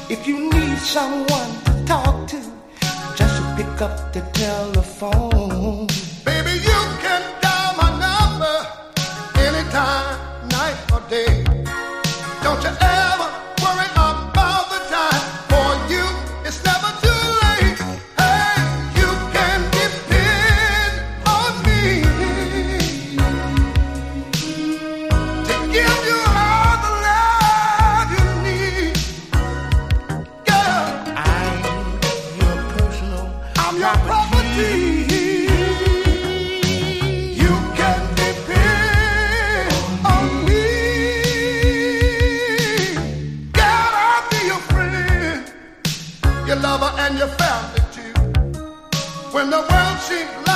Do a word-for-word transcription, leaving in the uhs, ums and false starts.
If you need someone to talk to, just pick up the telephone. Baby, you can dial my number anytime, night or day. Don't you ever worry about the time. For you, it's never too late. Hey, you can depend on me to give you all the love you need. Girl, I'm your personal I'm your property. You can depend on me. God, I'll be your friend, your lover, and your family too. When the world seems